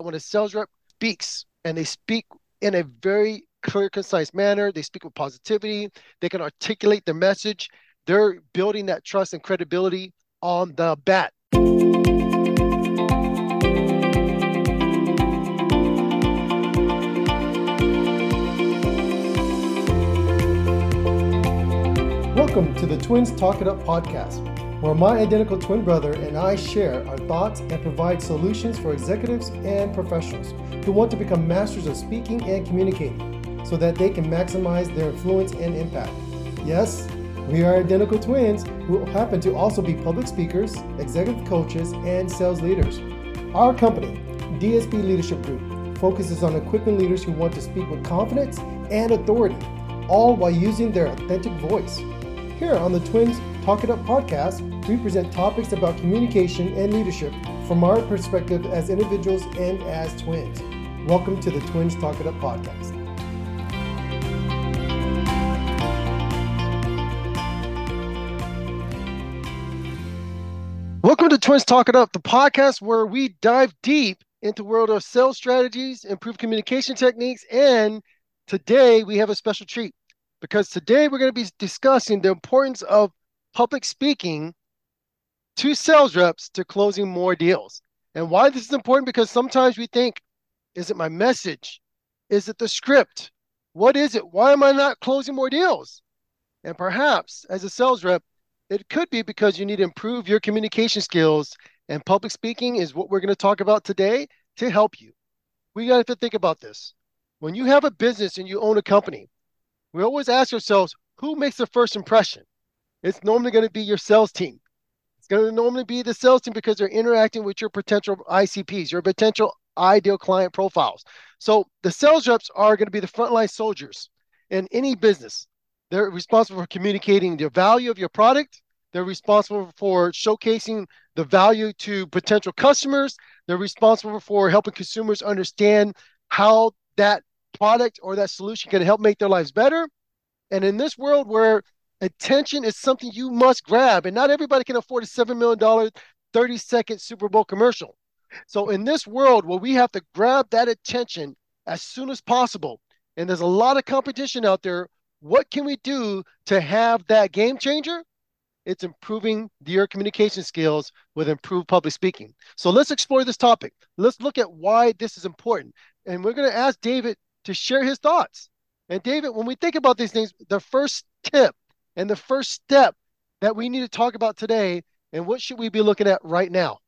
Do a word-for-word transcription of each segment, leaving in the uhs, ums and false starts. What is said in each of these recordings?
when a sales rep speaks and they speak in a very clear, concise manner, they speak with positivity, they can articulate their message, they're building that trust and credibility on the bat. Welcome to the Twins Talk It Up podcast, where my identical twin brother and I share our thoughts and provide solutions for executives and professionals who want to become masters of speaking and communicating so that they can maximize their influence and impact. Yes, we are identical twins who happen to also be public speakers, executive coaches, and sales leaders. Our company, D S B Leadership Group, focuses on equipping leaders who want to speak with confidence and authority, all while using their authentic voice. Here on the Twins Talk It Up podcast, we present topics about communication and leadership from our perspective as individuals and as twins. Welcome to the Twins Talk It Up podcast. Welcome to Twins Talk It Up, the podcast where we dive deep into the world of sales strategies, improved communication techniques, and today we have a special treat. Because today we're going to be discussing the importance of public speaking to sales reps to closing more deals. And why this is important, because sometimes we think, is it my message? Is it the script? What is it? Why am I not closing more deals? And perhaps as a sales rep, it could be because you need to improve your communication skills, and public speaking is what we're going to talk about today to help you. We got to think about this. When you have a business and you own a company, we always ask ourselves, who makes the first impression? It's normally going to be your sales team. It's going to normally be the sales team because they're interacting with your potential I C Ps, your potential ideal client profiles. So the sales reps are going to be the frontline soldiers in any business. They're responsible for communicating the value of your product. They're responsible for showcasing the value to potential customers. They're responsible for helping consumers understand how that product or that solution can help make their lives better. And in this world where attention is something you must grab, and not everybody can afford a seven million dollars thirty second Super Bowl commercial. So in this world where we have to grab that attention as soon as possible, and there's a lot of competition out there, what can we do to have that game changer? It's improving your communication skills with improved public speaking. So let's explore this topic. Let's look at why this is important. And we're going to ask David to share his thoughts. And David, when we think about these things, the first tip and the first step that we need to talk about today, and what should we be looking at right now?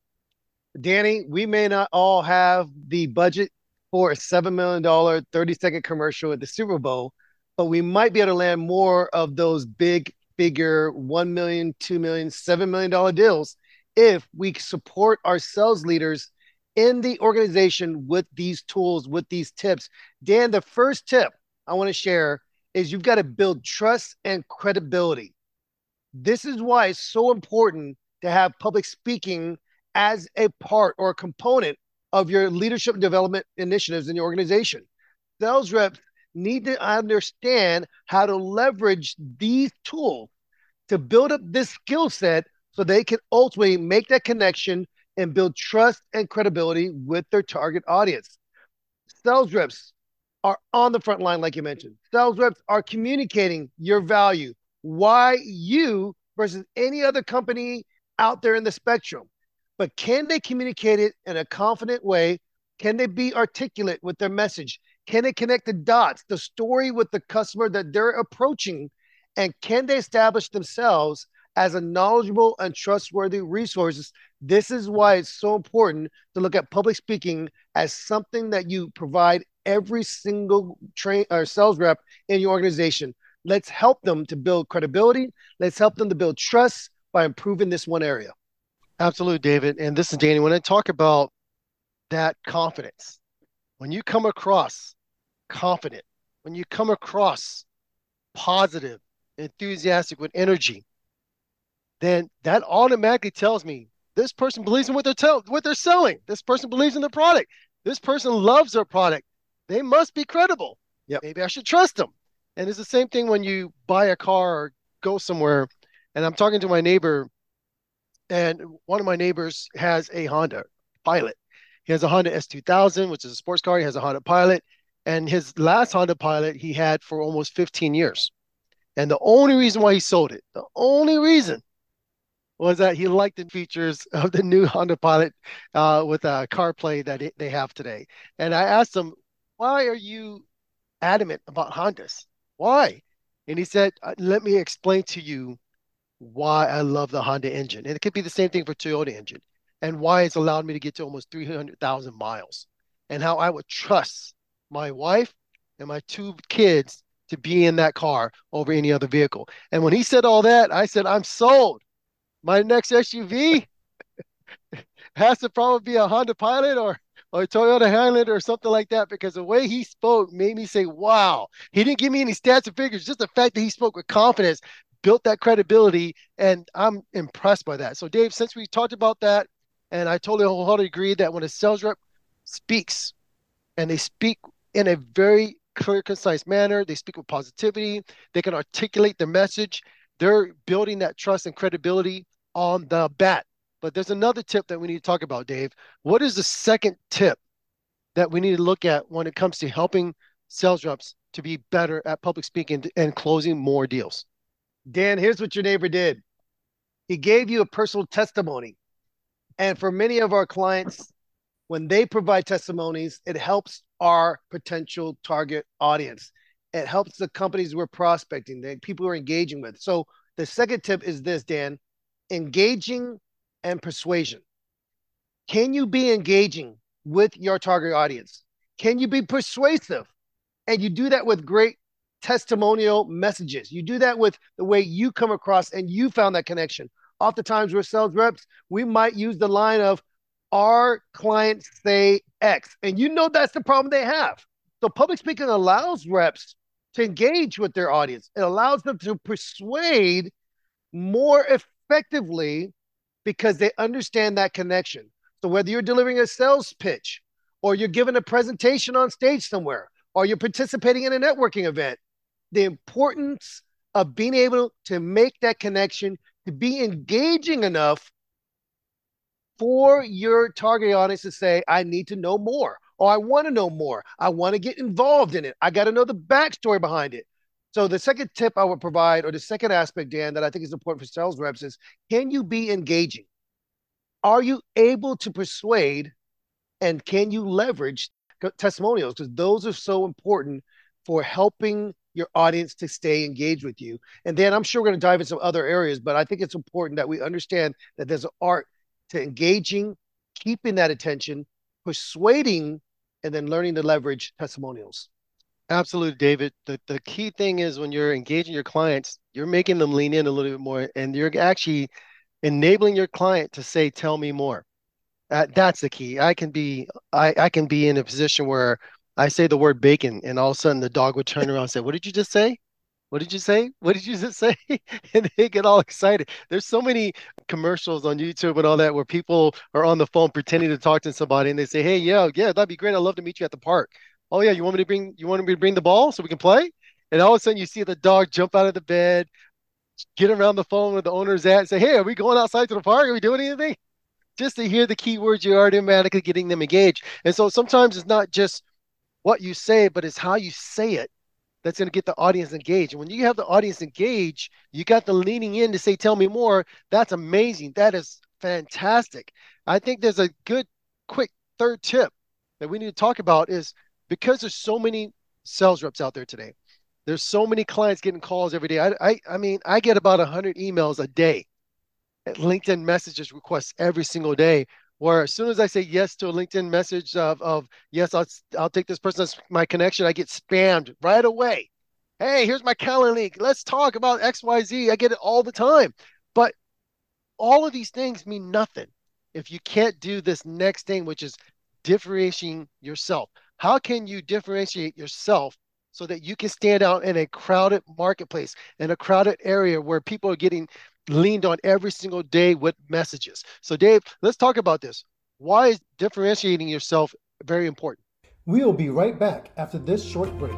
Danny, we may not all have the budget for a seven million dollars thirty second commercial at the Super Bowl, but we might be able to land more of those big figure one million dollars, two million dollars, seven million dollars deals if we support our sales leaders in the organization with these tools, with these tips. Dan, the first tip I want to share is you've got to build trust and credibility. This is why it's so important to have public speaking as a part or a component of your leadership development initiatives in your organization. Sales reps need to understand how to leverage these tools to build up this skill set so they can ultimately make that connection and build trust and credibility with their target audience. Sales reps are on the front line, like you mentioned. Sales reps are communicating your value, why you versus any other company out there in the spectrum. But can they communicate it in a confident way? Can they be articulate with their message? Can they connect the dots, the story with the customer that they're approaching? And can they establish themselves as a knowledgeable and trustworthy resources? This is why it's so important to look at public speaking as something that you provide every single train or sales rep in your organization. Let's help them to build credibility. Let's help them to build trust by improving this one area. Absolutely, David. And this is Danny. When I talk about that confidence, when you come across confident, when you come across positive, enthusiastic with energy, then that automatically tells me this person believes in what they're tell what they're selling. This person believes in the product. This person loves their product. They must be credible. Yep. Maybe I should trust them. And it's the same thing when you buy a car or go somewhere. And I'm talking to my neighbor, and one of my neighbors has a Honda Pilot. He has a Honda S two thousand, which is a sports car. He has a Honda Pilot. And his last Honda Pilot he had for almost fifteen years. And the only reason why he sold it, the only reason was that he liked the features of the new Honda Pilot uh, with a CarPlay that it, they have today. And I asked him, why are you adamant about Hondas? Why? And he said, "Uh, let me explain to you why I love the Honda engine. And it could be the same thing for Toyota engine and why it's allowed me to get to almost three hundred thousand miles and how I would trust my wife and my two kids to be in that car over any other vehicle." And when he said all that, I said, I'm sold. My next S U V has to probably be a Honda Pilot or or a Toyota Highlander or something like that, because the way he spoke made me say, wow. He didn't give me any stats or figures, just the fact that he spoke with confidence built that credibility, and I'm impressed by that. So Dave, since we talked about that, and I totally wholeheartedly agree that when a sales rep speaks and they speak in a very clear, concise manner, they speak with positivity, they can articulate their message, they're building that trust and credibility on the bat. But there's another tip that we need to talk about, Dave. What is the second tip that we need to look at when it comes to helping sales reps to be better at public speaking and closing more deals? Dan, here's what your neighbor did. He gave you a personal testimony. And for many of our clients, when they provide testimonies, it helps our potential target audience. It helps the companies we're prospecting, the people we're engaging with. So the second tip is this, Dan, engaging and persuasion. Can you be engaging with your target audience? Can you be persuasive? And you do that with great testimonial messages. You do that with the way you come across and you found that connection. Oftentimes we're sales reps, we might use the line of, our clients say X. And you know that's the problem they have. So public speaking allows reps to engage with their audience. It allows them to persuade more effectively because they understand that connection. So whether you're delivering a sales pitch or you're giving a presentation on stage somewhere or you're participating in a networking event, the importance of being able to make that connection, to be engaging enough for your target audience to say, I need to know more, or I want to know more. I want to get involved in it. I got to know the backstory behind it. So the second tip I would provide, or the second aspect, Dan, that I think is important for sales reps is, can you be engaging? Are you able to persuade, and can you leverage testimonials? Because those are so important for helping your audience to stay engaged with you. And Dan, I'm sure we're going to dive into some other areas, but I think it's important that we understand that there's an art to engaging, keeping that attention, persuading, and then learning to leverage testimonials. Absolutely, David. The, the key thing is when you're engaging your clients, you're making them lean in a little bit more, and you're actually enabling your client to say, tell me more. Uh, that's the key. I can be I, I can be in a position where I say the word bacon, and all of a sudden the dog would turn around and say, what did you just say? What did you say? What did you just say? And they get all excited. There's so many commercials on YouTube and all that where people are on the phone pretending to talk to somebody, and they say, hey, yeah, yeah, that'd be great. I'd love to meet you at the park. Oh yeah, you want me to bring you want me to bring the ball so we can play? And all of a sudden you see the dog jump out of the bed, get around the phone where the owner's at, and say, hey, are we going outside to the park? Are we doing anything? Just to hear the keywords, you're automatically getting them engaged. And so sometimes it's not just what you say, but it's how you say it that's going to get the audience engaged. And when you have the audience engaged, you got the leaning in to say, tell me more. That's amazing. That is fantastic. I think there's a good, quick third tip that we need to talk about is, because there's so many sales reps out there today, there's so many clients getting calls every day. I, I, I mean, I get about one hundred emails a day, LinkedIn messages requests every single day, where as soon as I say yes to a LinkedIn message of, of yes, I'll, I'll take this person as my connection, I get spammed right away. Hey, here's my calendar link. Let's talk about X Y Z. I get it all the time. But all of these things mean nothing if you can't do this next thing, which is differentiating yourself. How can you differentiate yourself so that you can stand out in a crowded marketplace, in a crowded area where people are getting leaned on every single day with messages? So Dave, let's talk about this. Why is differentiating yourself very important? We'll be right back after this short break.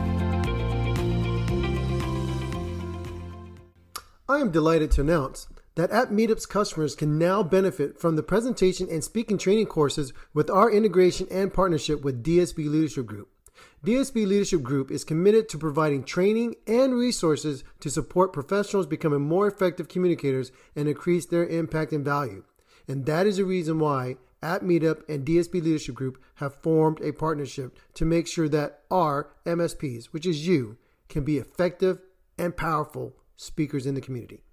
I am delighted to announce that App Meetup's customers can now benefit from the presentation and speaking training courses with our integration and partnership with D S B Leadership Group. D S B Leadership Group is committed to providing training and resources to support professionals becoming more effective communicators and increase their impact and value. And that is the reason why App Meetup and D S B Leadership Group have formed a partnership to make sure that our M S Ps, which is you, can be effective and powerful speakers in the community.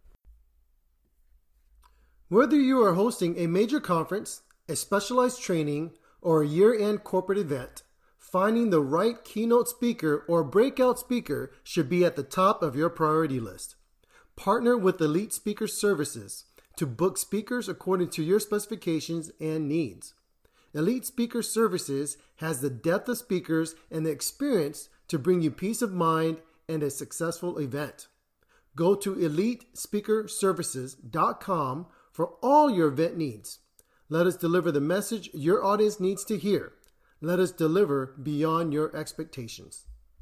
Whether you are hosting a major conference, a specialized training, or a year-end corporate event, finding the right keynote speaker or breakout speaker should be at the top of your priority list. Partner with Elite Speaker Services to book speakers according to your specifications and needs. Elite Speaker Services has the depth of speakers and the experience to bring you peace of mind and a successful event. Go to elite speaker services dot com for all your event needs. Let us deliver the message your audience needs to hear. Let us deliver beyond your expectations.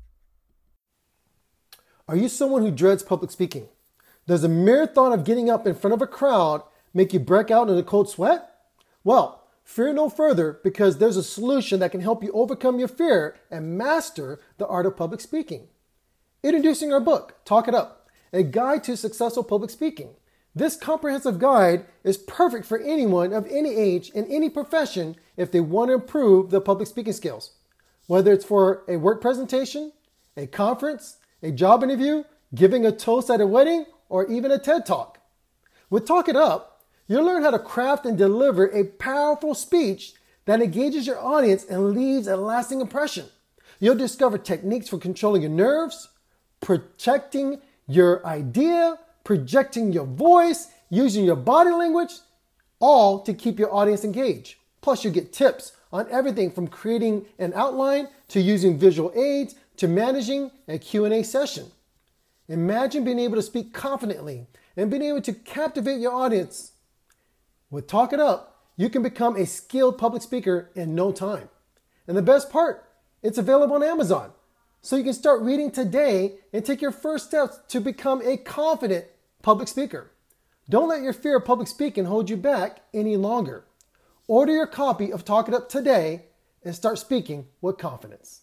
Are you someone who dreads public speaking? Does the mere thought of getting up in front of a crowd make you break out in a cold sweat? Well, fear no further, because there's a solution that can help you overcome your fear and master the art of public speaking. Introducing our book, Talk It Up, a guide to successful public speaking. This comprehensive guide is perfect for anyone of any age in any profession if they want to improve their public speaking skills. Whether it's for a work presentation, a conference, a job interview, giving a toast at a wedding, or even a TED Talk. With Talk It Up, you'll learn how to craft and deliver a powerful speech that engages your audience and leaves a lasting impression. You'll discover techniques for controlling your nerves, protecting your idea, projecting your voice, using your body language, all to keep your audience engaged. Plus, you get tips on everything from creating an outline to using visual aids to managing a Q and A session. Imagine being able to speak confidently and being able to captivate your audience. With Talk It Up, you can become a skilled public speaker in no time. And the best part, it's available on Amazon. So you can start reading today and take your first steps to become a confident public speaker. Don't let your fear of public speaking hold you back any longer. Order your copy of Talk It Up today and start speaking with confidence.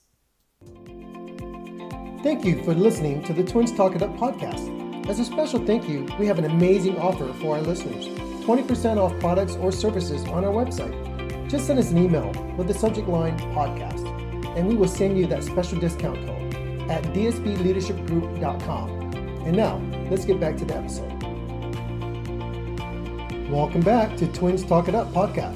Thank you for listening to the Twins Talk It Up podcast. As a special thank you, we have an amazing offer for our listeners. twenty percent off products or services on our website. Just send us an email with the subject line podcast, and we will send you that special discount code at d s b leadership group dot com. And now, let's get back to the episode. Welcome back to Twins Talk It Up podcast.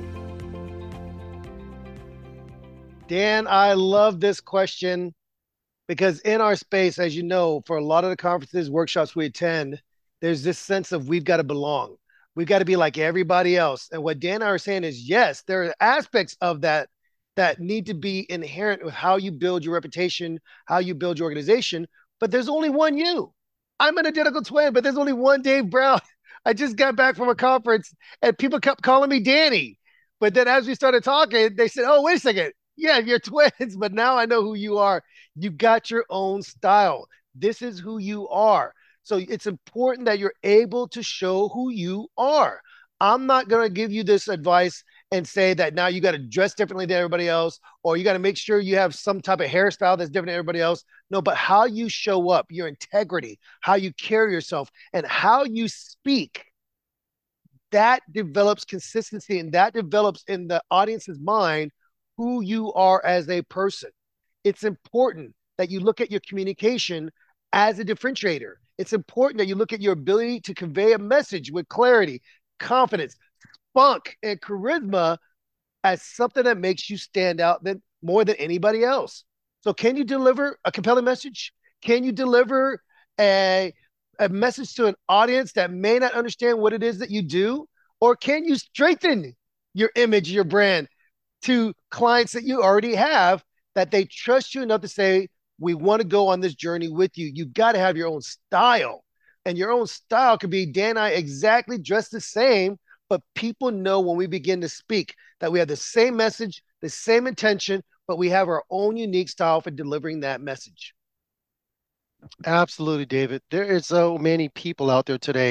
Dan, I love this question because in our space, as you know, for a lot of the conferences, workshops we attend, there's this sense of we've got to belong. We've got to be like everybody else. And what Dan and I are saying is, yes, there are aspects of that that need to be inherent with how you build your reputation, how you build your organization, but there's only one you. I'm an identical twin, but there's only one Dave Brown. I just got back from a conference and people kept calling me Danny. But then as we started talking, they said, oh, wait a second. Yeah, you're twins, but now I know who you are. You got your own style. This is who you are. So it's important that you're able to show who you are. I'm not going to give you this advice and say that now you got to dress differently than everybody else, or you got to make sure you have some type of hairstyle that's different than everybody else. No, but how you show up, your integrity, how you carry yourself, and how you speak, that develops consistency, and that develops in the audience's mind who you are as a person. It's important that you look at your communication as a differentiator. It's important that you look at your ability to convey a message with clarity, confidence, spunk, and charisma as something that makes you stand out than, more than anybody else. So can you deliver a compelling message? Can you deliver a, a message to an audience that may not understand what it is that you do? Or can you strengthen your image, your brand to clients that you already have, that they trust you enough to say, we want to go on this journey with you. You got to have your own style. And your own style could be Dan and I exactly dressed the same, but people know when we begin to speak that we have the same message, the same intention, but we have our own unique style for delivering that message. Absolutely, David. There is so many people out there today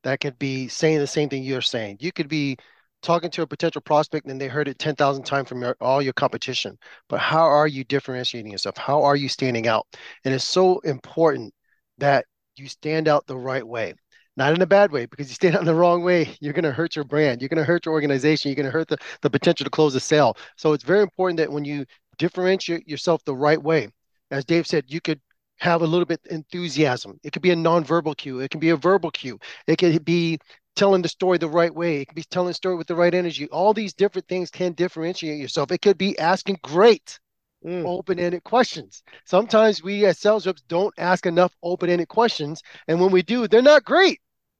that could be saying the same thing you're saying. You could be talking to a potential prospect and they heard it ten thousand times from your, all your competition. But how are you differentiating yourself? How are you standing out? And it's so important that you stand out the right way. Not in a bad way, because you stand out in the wrong way, you're going to hurt your brand. You're going to hurt your organization. You're going to hurt the, the potential to close a sale. So it's very important that when you differentiate yourself the right way, as Dave said, you could have a little bit enthusiasm. It could be a nonverbal cue. It can be a verbal cue. It could be telling the story the right way. It could be telling the story with the right energy. All these different things can differentiate yourself. It could be asking great mm. open-ended questions. Sometimes we as sales reps don't ask enough open-ended questions. And when we do, they're not great.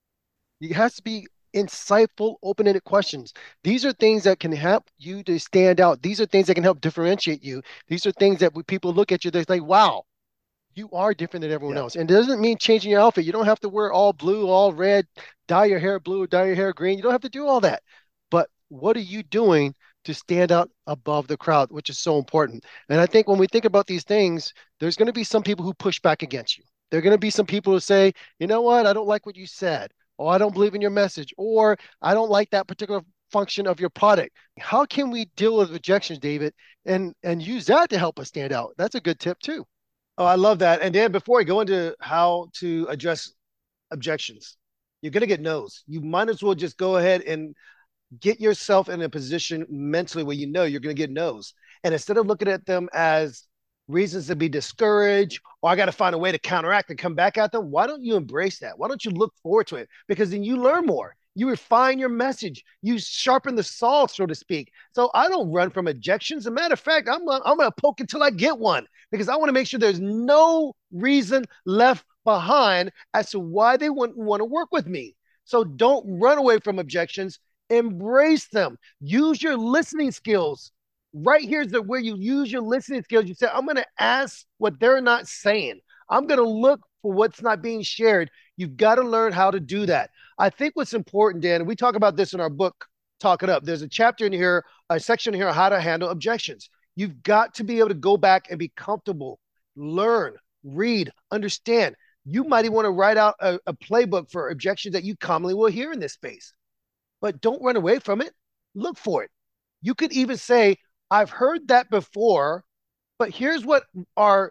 It has to be insightful, open-ended questions. These are things that can help you to stand out. These are things that can help differentiate you. These are things that when people look at you, they're like, wow, you are different than everyone yeah. else. And it doesn't mean changing your outfit. You don't have to wear all blue, all red, dye your hair blue, dye your hair green. You don't have to do all that. But what are you doing to stand out above the crowd, which is so important? And I think when we think about these things, there's going to be some people who push back against you. There are going to be some people who say, you know what, I don't like what you said. Or I don't believe in your message. Or I don't like that particular function of your product. How can we deal with rejections, David, and, and use that to help us stand out? That's a good tip too. Oh, I love that. And Dan, before I go into how to address objections, you're going to get no's. You might as well just go ahead and get yourself in a position mentally where you know you're going to get no's. And instead of looking at them as reasons to be discouraged, or I got to find a way to counteract and come back at them, why don't you embrace that? Why don't you look forward to it? Because then you learn more. You refine your message. You sharpen the saw, so to speak. So I don't run from objections. As a matter of fact, I'm, I'm going to poke until I get one, because I want to make sure there's no reason left behind as to why they wouldn't want to work with me. So don't run away from objections. Embrace them. Use your listening skills. Right here's the where you use your listening skills. You say, I'm going to ask what they're not saying. I'm going to look for what's not being shared. You've got to learn how to do that. I think what's important, Dan, and we talk about this in our book, Talk It Up. There's a chapter in here, a section here on how to handle objections. You've got to be able to go back and be comfortable, learn, read, understand. You might even want to write out a, a playbook for objections that you commonly will hear in this space. But don't run away from it. Look for it. You could even say, I've heard that before, but here's what our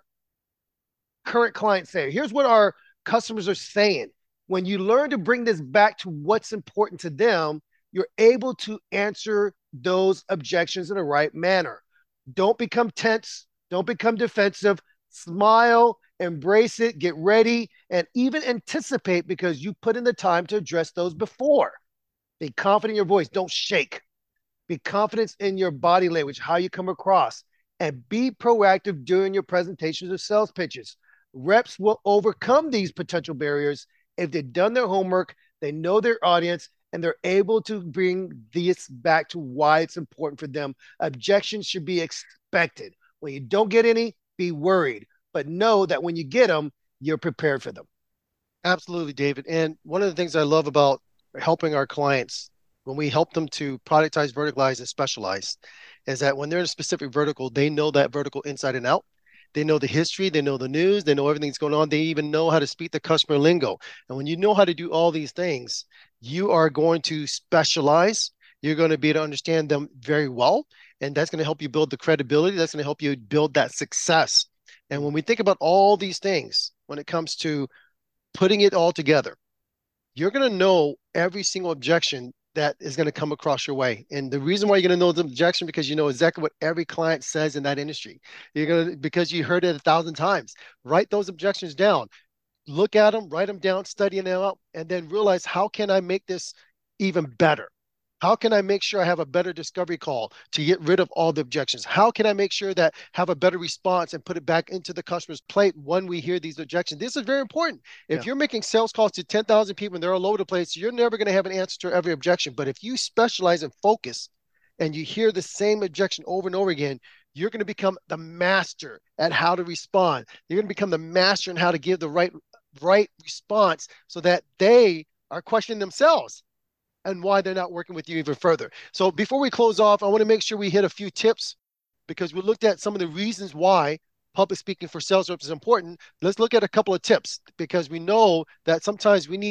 current clients say. Here's what our customers are saying. When you learn to bring this back to what's important to them, you're able to answer those objections in the right manner. Don't become tense. Don't become defensive. Smile, embrace it, get ready, and even anticipate, because you put in the time to address those before. Be confident in your voice. Don't shake. Be confident in your body language, how you come across, and be proactive during your presentations or sales pitches. Reps will overcome these potential barriers if they've done their homework, they know their audience, and they're able to bring this back to why it's important for them. Objections should be expected. When you don't get any, be worried, but know that when you get them, you're prepared for them. Absolutely, David. And one of the things I love about helping our clients when we help them to productize, verticalize, and specialize is that when they're in a specific vertical, they know that vertical inside and out. They know the history, they know the news, they know everything that's going on. They even know how to speak the customer lingo. And when you know how to do all these things, you are going to specialize. You're going to be able to understand them very well. And that's going to help you build the credibility. That's going to help you build that success. And when we think about all these things, when it comes to putting it all together, you're going to know every single objection that is going to come across your way. And the reason why you're going to know the objection, because you know exactly what every client says in that industry. You're going to, because you heard it a thousand times. Write those objections down. Look at them, write them down, study them out, and then realize, how can I make this even better? How can I make sure I have a better discovery call to get rid of all the objections? How can I make sure that have a better response and put it back into the customer's plate when we hear these objections? This is very important. If yeah. you're making sales calls to ten thousand people and they're all over the place, you're never going to have an answer to every objection. But if you specialize and focus and you hear the same objection over and over again, you're going to become the master at how to respond. You're going to become the master in how to give the right, right response so that they are questioning themselves and why they're not working with you even further. So before we close off, I want to make sure we hit a few tips, because we looked at some of the reasons why public speaking for sales reps is important. Let's look at a couple of tips, because we know that sometimes we need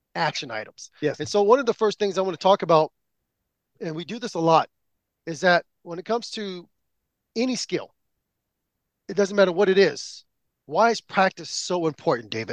action items. Yes. And so one of the first things I want to talk about, and we do this a lot, is that when it comes to any skill, it doesn't matter what it is. Why is practice so important, David?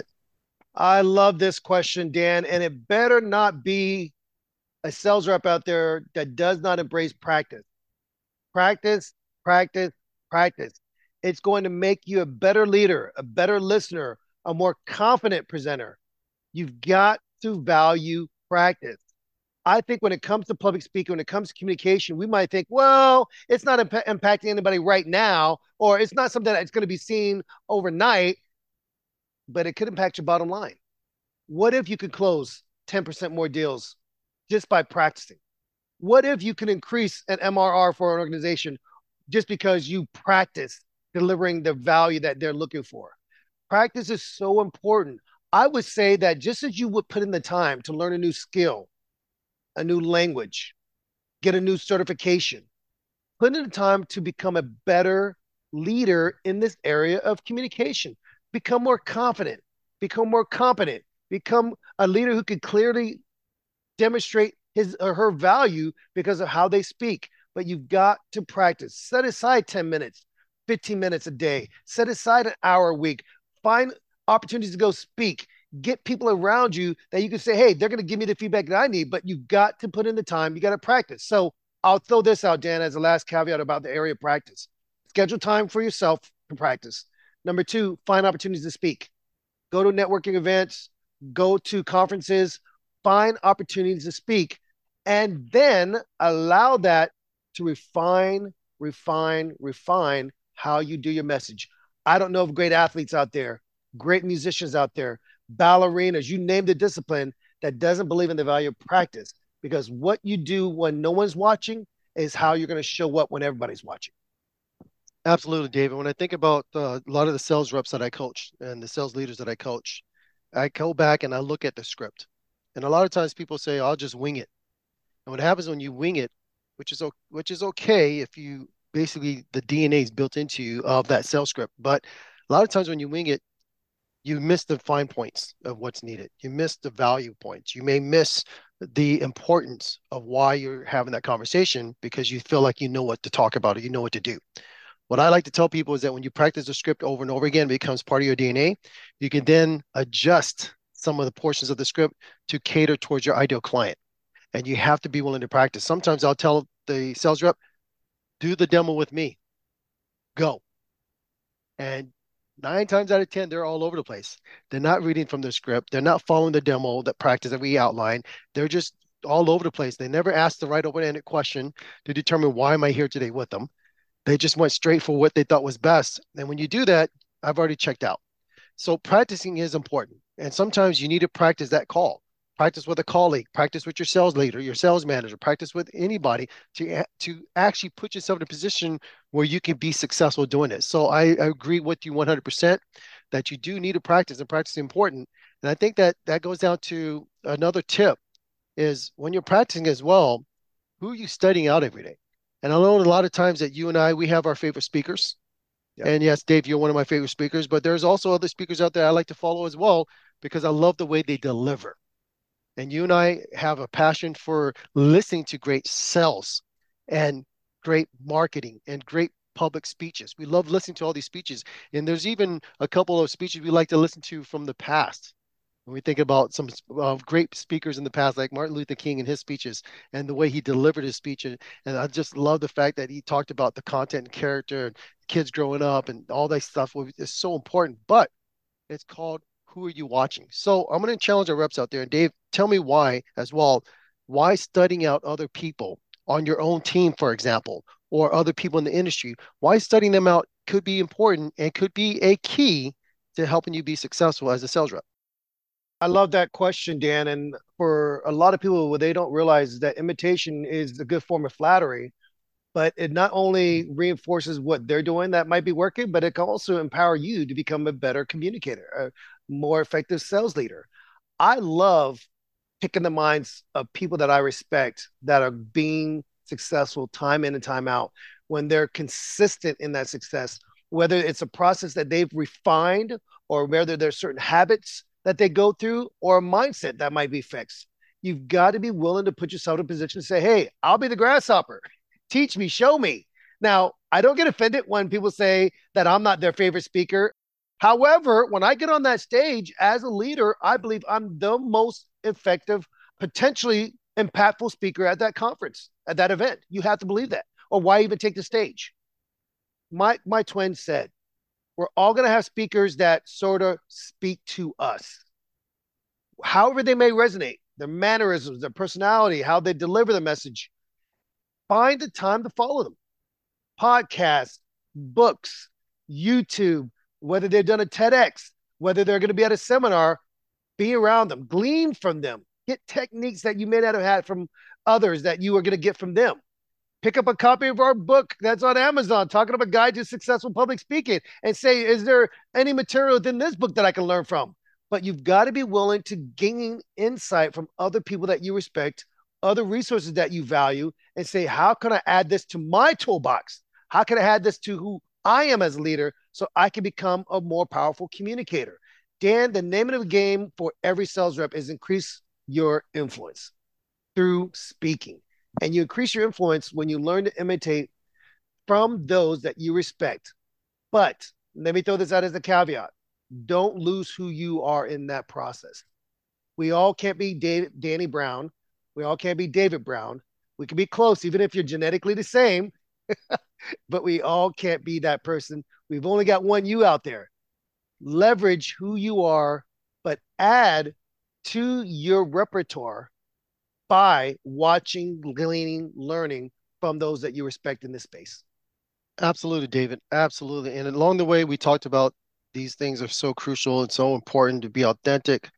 I love this question, Dan, and it better not be a sales rep out there that does not embrace practice. Practice, practice, practice. It's going to make you a better leader, a better listener, a more confident presenter. You've got to value practice. I think when it comes to public speaking, when it comes to communication, we might think, well, it's not imp- impacting anybody right now, or it's not something that's going to be seen overnight, but it could impact your bottom line. What if you could close ten percent more deals just by practicing? What if you can increase an M R R for an organization just because you practice delivering the value that they're looking for? Practice is so important. I would say that just as you would put in the time to learn a new skill, a new language, get a new certification, put in the time to become a better leader in this area of communication. Become more confident, become more competent, become a leader who can clearly demonstrate his or her value because of how they speak. But you've got to practice. Set aside ten minutes, fifteen minutes a day. Set aside an hour a week. Find opportunities to go speak. Get people around you that you can say, hey, they're going to give me the feedback that I need, but you've got to put in the time. You got to practice. So I'll throw this out, Dan, as a last caveat about the area of practice. Schedule time for yourself to practice. Number two, find opportunities to speak. Go to networking events, go to conferences, find opportunities to speak, and then allow that to refine, refine, refine how you do your message. I don't know of great athletes out there, great musicians out there, ballerinas, you name the discipline, that doesn't believe in the value of practice, because what you do when no one's watching is how you're going to show up when everybody's watching. Absolutely, David. When I think about uh, a lot of the sales reps that I coach and the sales leaders that I coach, I go back and I look at the script. And a lot of times people say, I'll just wing it. And what happens when you wing it, which is which is okay if you basically the D N A is built into you of that sales script. But a lot of times when you wing it, you miss the fine points of what's needed. You miss the value points. You may miss the importance of why you're having that conversation because you feel like you know what to talk about or you know what to do. What I like to tell people is that when you practice the script over and over again, it becomes part of your D N A. You can then adjust some of the portions of the script to cater towards your ideal client. And you have to be willing to practice. Sometimes I'll tell the sales rep, do the demo with me. Go. And nine times out of ten, they're all over the place. They're not reading from the script. They're not following the demo, that practice that we outlined. They're just all over the place. They never asked the right open-ended question to determine why am I here today with them. They just went straight for what they thought was best. And when you do that, I've already checked out. So practicing is important. And sometimes you need to practice that call. Practice with a colleague, practice with your sales leader, your sales manager, practice with anybody to, to actually put yourself in a position where you can be successful doing it. So I, I agree with you one hundred percent that you do need to practice, and practice is important. And I think that that goes down to another tip is when you're practicing as well, who are you studying out every day? And I know a lot of times that you and I, we have our favorite speakers. Yeah. And yes, Dave, you're one of my favorite speakers, but there's also other speakers out there I like to follow as well because I love the way they deliver. And you and I have a passion for listening to great sales and great marketing and great public speeches. We love listening to all these speeches. And there's even a couple of speeches we like to listen to from the past. When we think about some uh, great speakers in the past, like Martin Luther King and his speeches and the way he delivered his speech. And, and I just love the fact that he talked about the content and character and kids growing up and all that stuff is so important. But it's called who are you watching? So I'm going to challenge our reps out there. And Dave, tell me why as well. Why studying out other people on your own team, for example, or other people in the industry, why studying them out could be important and could be a key to helping you be successful as a sales rep? I love that question, Dan. And for a lot of people, what they don't realize that imitation is a good form of flattery, but it not only reinforces what they're doing that might be working, but it can also empower you to become a better communicator, a more effective sales leader. I love picking the minds of people that I respect that are being successful time in and time out when they're consistent in that success, whether it's a process that they've refined or whether there's certain habits that they go through or a mindset that might be fixed. You've got to be willing to put yourself in a position to say, hey, I'll be the grasshopper. Teach me, show me. Now, I don't get offended when people say that I'm not their favorite speaker. However, when I get on that stage as a leader, I believe I'm the most effective, potentially impactful speaker at that conference, at that event. You have to believe that. Or why even take the stage? My my twin said, we're all going to have speakers that sort of speak to us. However they may resonate, their mannerisms, their personality, how they deliver the message. Find the time to follow them. Podcasts, books, YouTube, whether they've done a TEDx, whether they're going to be at a seminar, be around them, glean from them, get techniques that you may not have had from others that you are going to get from them. Pick up a copy of our book that's on Amazon, talking about a guide to successful public speaking, and say, is there any material within this book that I can learn from? But you've got to be willing to gain insight from other people that you respect, other resources that you value, and say, how can I add this to my toolbox? How can I add this to who I am as a leader so I can become a more powerful communicator? Dan, the name of the game for every sales rep is increase your influence through speaking. And you increase your influence when you learn to imitate from those that you respect. But let me throw this out as a caveat. Don't lose who you are in that process. We all can't be Dave, Danny Brown. We all can't be David Brown. We can be close, even if you're genetically the same, but we all can't be that person. We've only got one you out there. Leverage who you are, but add to your repertoire by watching, gleaning, learning from those that you respect in this space. Absolutely, David. Absolutely. And along the way, we talked about these things are so crucial and so important to be authentic.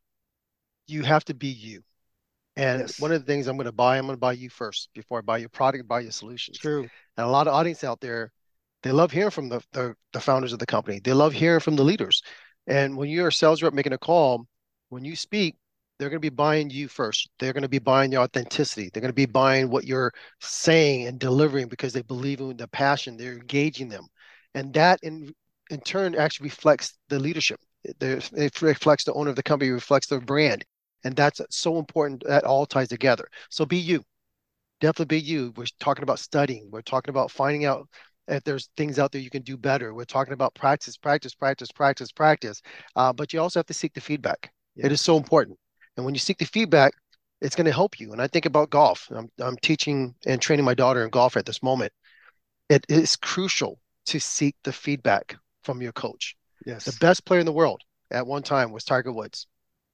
You have to be you. And yes. One of the things I'm going to buy, I'm going to buy you first before I buy your product, buy your solutions. True. And a lot of audience out there, they love hearing from the, the, the founders of the company. They love hearing from the leaders. And when you're a sales rep making a call, when you speak, they're going to be buying you first. They're going to be buying your authenticity. They're going to be buying what you're saying and delivering because they believe in the passion. They're engaging them. And that in, in turn actually reflects the leadership. It, it reflects the owner of the company, it reflects their brand. And that's so important. That all ties together. So be you. Definitely be you. We're talking about studying. We're talking about finding out if there's things out there you can do better. We're talking about practice, practice, practice, practice, practice. Uh, but you also have to seek the feedback. Yeah. It is so important. And when you seek the feedback, it's going to help you. And I think about golf. I'm, I'm teaching and training my daughter in golf at this moment. It is crucial to seek the feedback from your coach. Yes. The best player in the world at one time was Tiger Woods.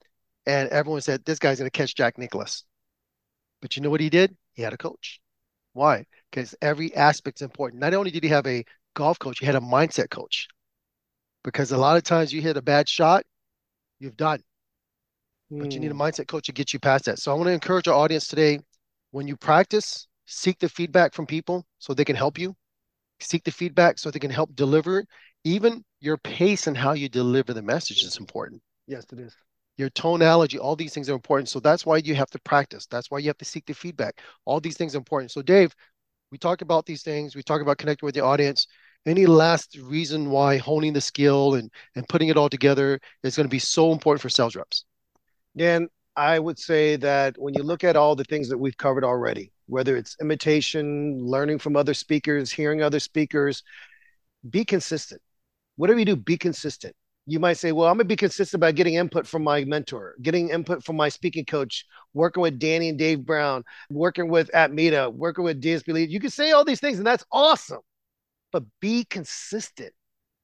And everyone said, this guy's going to catch Jack Nicklaus. But you know what he did? He had a coach. Why? Because every aspect's important. Not only did he have a golf coach, he had a mindset coach. Because a lot of times you hit a bad shot, you've done. Mm. But you need a mindset coach to get you past that. So I want to encourage our audience today, when you practice, seek the feedback from people so they can help you. Seek the feedback so they can help deliver. Even your pace and how you deliver the message is important. Yes, it is. Your tonality, all these things are important. So that's why you have to practice. That's why you have to seek the feedback. All these things are important. So Dave, we talked about these things. We talked about connecting with the audience. Any last reason why honing the skill and, and putting it all together is going to be so important for sales reps? Dan, I would say that when you look at all the things that we've covered already, whether it's imitation, learning from other speakers, hearing other speakers, be consistent. Whatever you do, be consistent. You might say, well, I'm going to be consistent by getting input from my mentor, getting input from my speaking coach, working with Danny and Dave Brown, working with Atmeta, working with D S P Lead. You can say all these things, and that's awesome. But be consistent.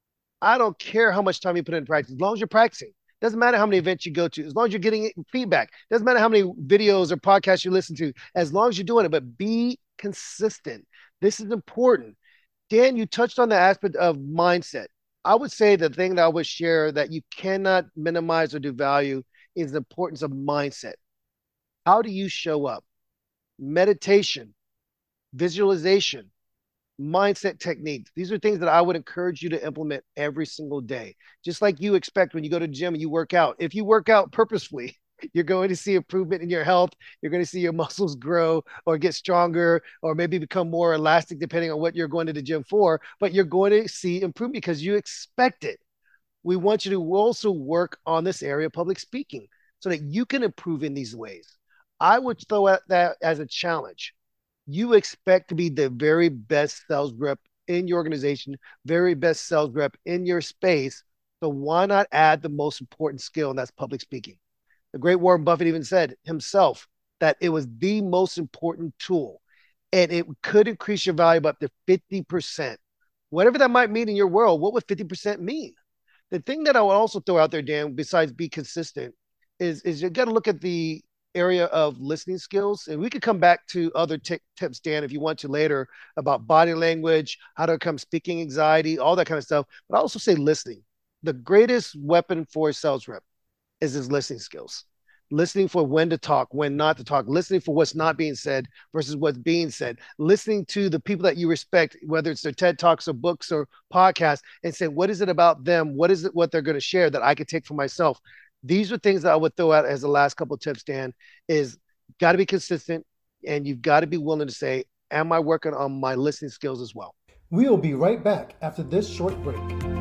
I don't care how much time you put in practice. As long as you're practicing. Doesn't matter how many events you go to. As long as you're getting feedback. Doesn't matter how many videos or podcasts you listen to. As long as you're doing it. But be consistent. This is important. Dan, you touched on the aspect of mindset. I would say the thing that I would share that you cannot minimize or devalue is the importance of mindset. How do you show up? Meditation, visualization, mindset techniques. These are things that I would encourage you to implement every single day. Just like you expect when you go to the gym and you work out. If you work out purposefully, you're going to see improvement in your health. You're going to see your muscles grow or get stronger or maybe become more elastic depending on what you're going to the gym for. But you're going to see improvement because you expect it. we want you to also work on this area of public speaking so that you can improve in these ways. I would throw out that as a challenge. You expect to be the very best sales rep in your organization, very best sales rep in your space. So why not add the most important skill, and that's public speaking? The great Warren Buffett even said himself that it was the most important tool, and it could increase your value by up to fifty percent. Whatever that might mean in your world, what would fifty percent mean? The thing that I would also throw out there, Dan, besides be consistent, is, is you got to look at the area of listening skills. And we could come back to other t- tips, Dan, if you want to later, about body language, how to overcome speaking anxiety, all that kind of stuff. But I also say listening. The greatest weapon for a sales rep is his listening skills. Listening for when to talk, when not to talk, listening for what's not being said versus what's being said, listening to the people that you respect, whether it's their TED Talks or books or podcasts, and say, what is it about them? What is it, what they're going to share that I could take for myself? These are things that I would throw out as the last couple of tips, Dan, is got to be consistent, and you've got to be willing to say, am I working on my listening skills as well? We'll be right back after this short break.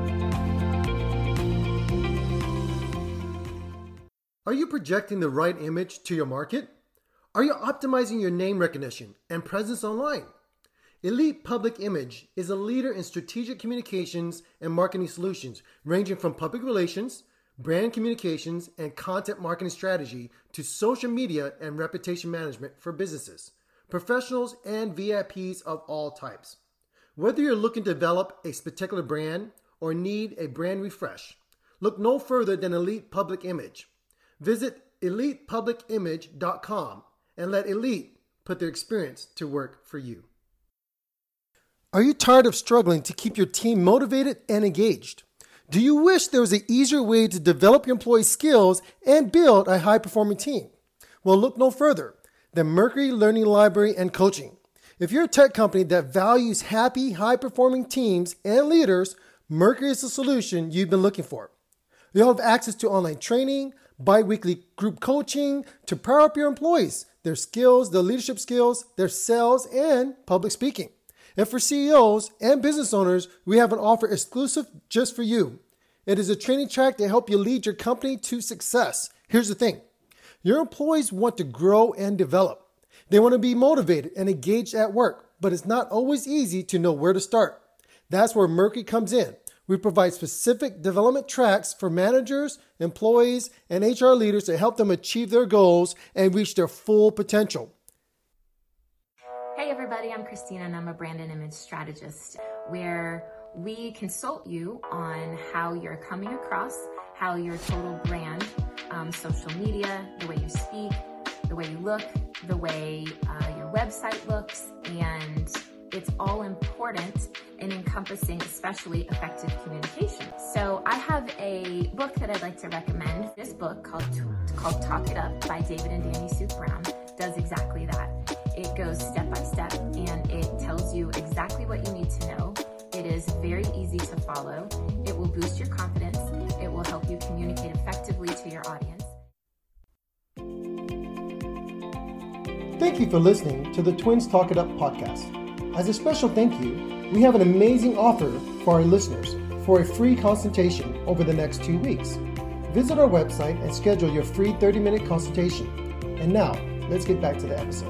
Are you projecting the right image to your market? Are you optimizing your name recognition and presence online? Elite Public Image is a leader in strategic communications and marketing solutions, ranging from public relations, brand communications, and content marketing strategy to social media and reputation management for businesses, professionals, and V I Ps of all types. Whether you're looking to develop a particular brand or need a brand refresh, look no further than Elite Public Image. Visit elite public image dot com and let Elite put their experience to work for you. Are you tired of struggling to keep your team motivated and engaged? Do you wish there was an easier way to develop your employee skills and build a high-performing team? Well, look no further than Mercury Learning Library and Coaching. If you're a tech company that values happy, high-performing teams and leaders, Mercury is the solution you've been looking for. You'll have access to online training, bi-weekly group coaching to power up your employees, their skills, their leadership skills, their sales, and public speaking. And for C E Os and business owners, we have an offer exclusive just for you. It is a training track to help you lead your company to success. Here's the thing. Your employees want to grow and develop. They want to be motivated and engaged at work, but it's not always easy to know where to start. That's where Mercury comes in. We provide specific development tracks for managers, employees, and H R leaders to help them achieve their goals and reach their full potential. Hey everybody, I'm Christina and I'm a brand and image strategist, where we consult you on how you're coming across, how your total brand, um, social media, the way you speak, the way you look, the way uh, your website looks, and it's all important in encompassing especially effective communication. So I have a book that I'd like to recommend. This book called, called Talk It Up by David and Danny Suk Brown does exactly that. It goes step by step and it tells you exactly what you need to know. It is very easy to follow. It will boost your confidence. It will help you communicate effectively to your audience. Thank you for listening to the Twins Talk It Up podcast. As a special thank you, we have an amazing offer for our listeners for a free consultation over the next two weeks. Visit our website and schedule your free thirty-minute consultation. And now, let's get back to the episode.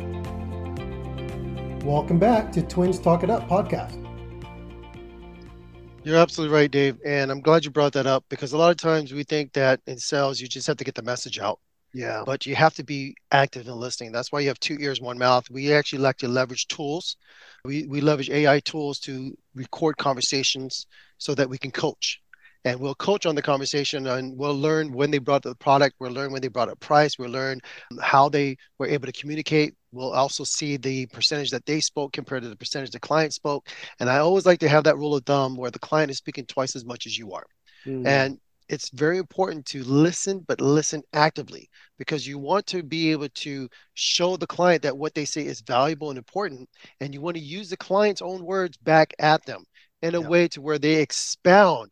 Welcome back to Twins Talk It Up podcast. You're absolutely right, Dave. And I'm glad you brought that up because a lot of times we think that in sales, you just have to get the message out. Yeah. But you have to be active in listening. That's why you have two ears, one mouth. We actually like to leverage tools. We, we leverage A I tools to record conversations so that we can coach. And we'll coach on the conversation and we'll learn when they brought the product. We'll learn when they brought up price. We'll learn how they were able to communicate. We'll also see the percentage that they spoke compared to the percentage the client spoke. And I always like to have that rule of thumb where the client is speaking twice as much as you are. Mm. And it's very important to listen, but listen actively because you want to be able to show the client that what they say is valuable and important. And you want to use the client's own words back at them in a yeah. way to where they expound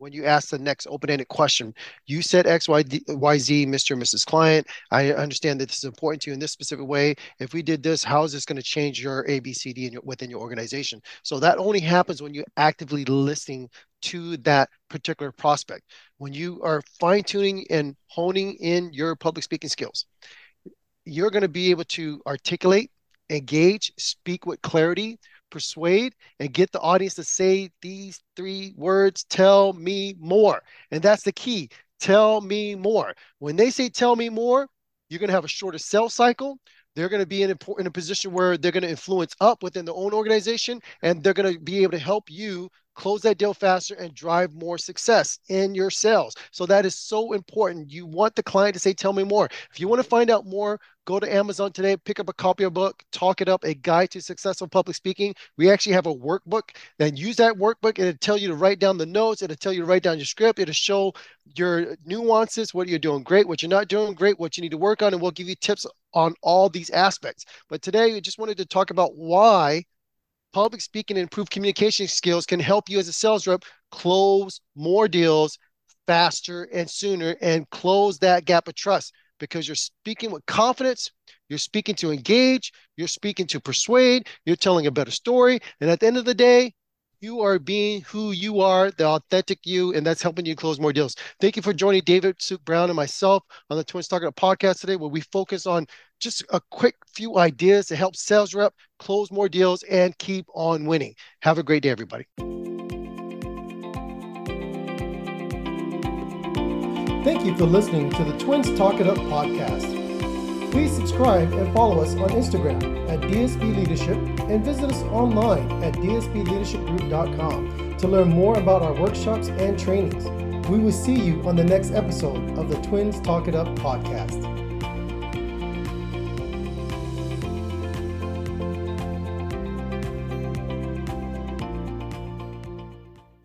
when you ask the next open-ended question. You said X, Y, D, Y, Z, Mister and Missus Client. I understand that this is important to you in this specific way. If we did this, how is this going to change your A B C D in your, within your organization? So that only happens when you're actively listening to that particular prospect. When you are fine-tuning and honing in your public speaking skills, you're going to be able to articulate, engage, speak with clarity, persuade, and get the audience to say these three words: tell me more. And that's the key. Tell me more. When they say tell me more, you're going to have a shorter sales cycle. They're going to be in a, in a position where they're going to influence up within their own organization, and they're going to be able to help you close that deal faster and drive more success in your sales. So that is so important. You want the client to say, tell me more. If you want to find out more, go to Amazon today, pick up a copy of a book, Talk It Up, A Guide to Successful Public Speaking. We actually have a workbook. Then use that workbook, and it'll tell you to write down the notes. It'll tell you to write down your script. It'll show your nuances, what you're doing great, what you're not doing great, what you need to work on, and we'll give you tips on all these aspects. But today, we just wanted to talk about why public speaking and improved communication skills can help you as a sales rep close more deals faster and sooner and close that gap of trust, because you're speaking with confidence, you're speaking to engage, you're speaking to persuade, you're telling a better story. And at the end of the day, you are being who you are, the authentic you, and that's helping you close more deals. Thank you for joining David Suk Brown and myself on the Twins Talking Up podcast today, where we focus on just a quick few ideas to help sales rep close more deals and keep on winning. Have a great day, everybody. Thank you for listening to the Twins Talk It Up podcast. Please subscribe and follow us on Instagram at D S B Leadership and visit us online at d s b leadership group dot com to learn more about our workshops and trainings. We will see you on the next episode of the Twins Talk It Up podcast.